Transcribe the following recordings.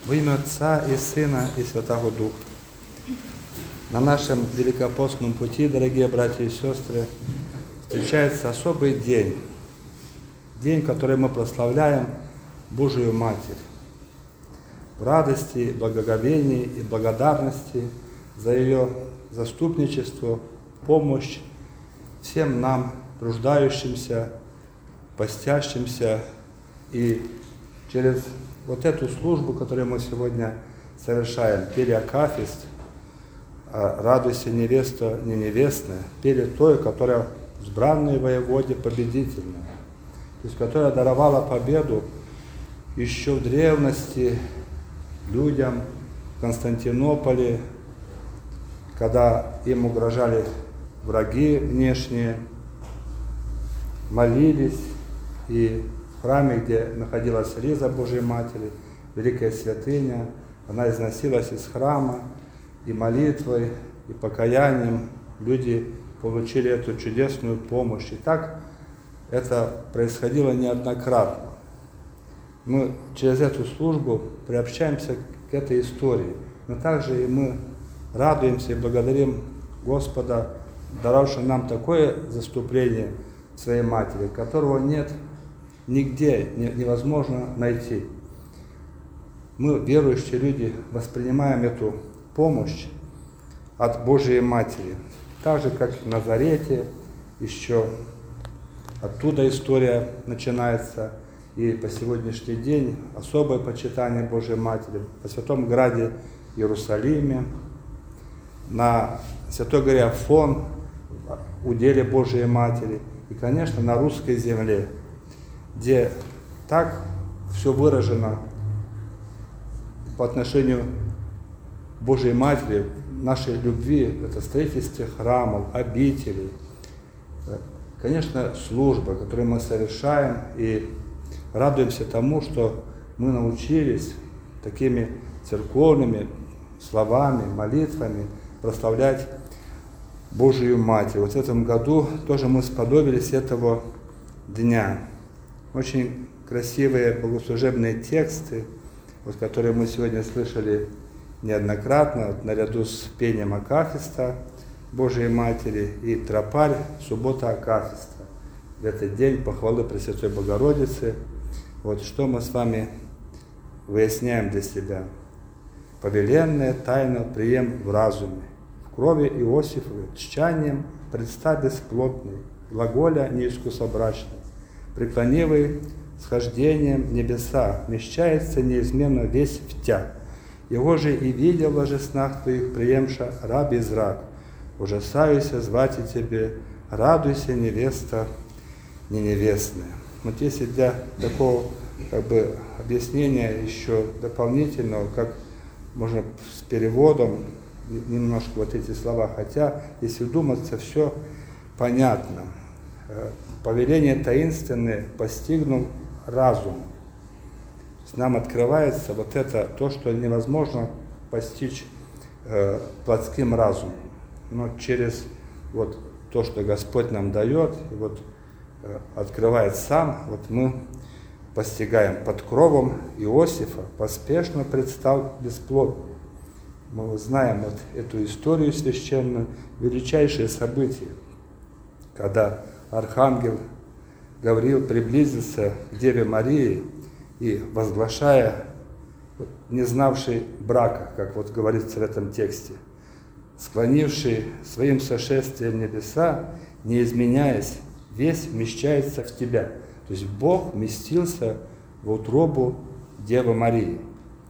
Во имя Отца и Сына и Святого Духа. На нашем великопостном пути, дорогие братья и сестры, встречается особый день. День, который мы прославляем Божию Матерь. В радости, благоговении и благодарности за ее заступничество, помощь всем нам, труждающимся, постящимся. И через вот эту службу, которую мы сегодня совершаем, пели акафист, «Радуйся, невеста, не невестная», пели той, которая избранной воеводе победительная, то есть которая даровала победу еще в древности людям в Константинополе, когда им угрожали враги внешние, молились, и в храме, где находилась риза Божьей Матери, великая святыня, она износилась из храма, и молитвой, и покаянием люди получили эту чудесную помощь. И так это происходило неоднократно. Мы через эту службу приобщаемся к этой истории, но также и мы радуемся и благодарим Господа, даровавшего нам такое заступление своей Матери, которого нет нигде, невозможно найти. Мы, верующие люди, воспринимаем эту помощь от Божией Матери. Так же, как в Назарете, еще оттуда история начинается, и по сегодняшний день особое почитание Божией Матери по Святом Граде Иерусалиме, на Святой горе Афон, уделе Божией Матери, и, конечно, на русской земле, где так все выражено по отношению к Божией Матери, нашей любви, это строительство храмов, обителей, конечно, служба, которую мы совершаем, и радуемся тому, что мы научились такими церковными словами, молитвами прославлять Божию Матерь. Вот в этом году тоже мы сподобились этого дня. Очень красивые богослужебные тексты, вот, которые мы сегодня слышали неоднократно, вот, наряду с пением акафиста Божией Матери и тропарь суббота акафиста. В этот день похвалы Пресвятой Богородицы. Вот что мы с вами выясняем для себя. Повеленная тайна прием в разуме, в крови Иосифовой, тщанием представь бесплотный, глаголя неискусобрачный, преклонивый схождением небеса, вмещается неизменно весь в тя. Его же и видел в снах твоих приемша раб Израк. Ужасаюся звать и тебе, радуйся, невеста, не невестная. Вот если для такого объяснения еще дополнительного, как можно с переводом немножко вот эти слова, хотя, если вдуматься, все понятно. Повеление таинственное постигнул разум. Нам открывается вот это, то, что невозможно постичь плотским разумом. Но через вот то, что Господь нам дает, и вот открывает сам, вот мы постигаем. Под кровом Иосифа поспешно предстал бесплодный. Мы знаем вот эту историю священную, величайшее событие, когда архангел Гавриил приблизился к Деве Марии и, возглашая, не знавший брака, как вот говорится в этом тексте, склонивший своим сошествием небеса, не изменяясь, весь вмещается в тебя. То есть Бог вместился в утробу Девы Марии.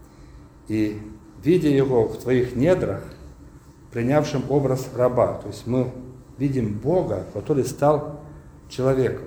И, видя его в твоих недрах, принявшим образ раба, то есть мы видим Бога, который стал человеком.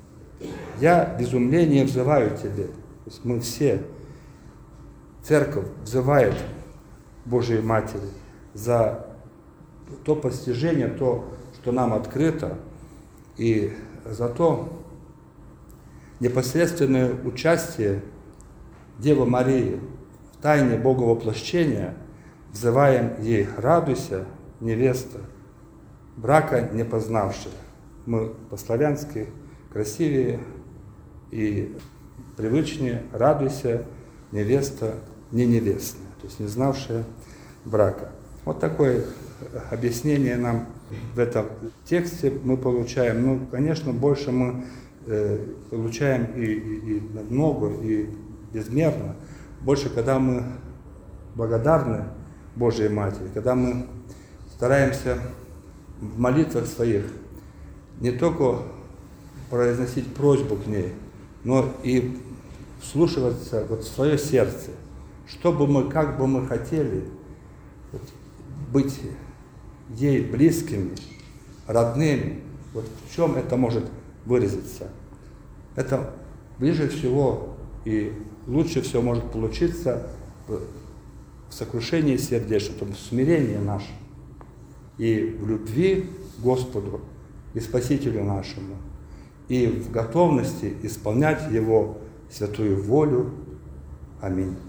Я в изумлении взываю тебе. То есть мы все, церковь взывает Божией Матери за то постижение, то, что нам открыто, и за то непосредственное участие Девы Марии в тайне Боговоплощения, взываем ей: радуйся, невеста, брака не познавшая. Мы по-славянски красивее и привычнее: радуйся, невеста, не невестная, то есть не знавшая брака. Вот такое объяснение нам в этом тексте мы получаем. Ну, конечно, больше мы получаем и много, и безмерно. Больше, когда мы благодарны Божьей Матери, когда мы стараемся в молитвах своих не только произносить просьбу к ней, но и вслушиваться вот в свое сердце, что бы мы, как бы мы хотели вот, быть ей близкими, родными. Вот в чем это может выразиться? Это ближе всего и лучше всего может получиться в сокрушении сердечном, в смирении нашем и в любви к Господу и Спасителю нашему, и в готовности исполнять Его святую волю. Аминь.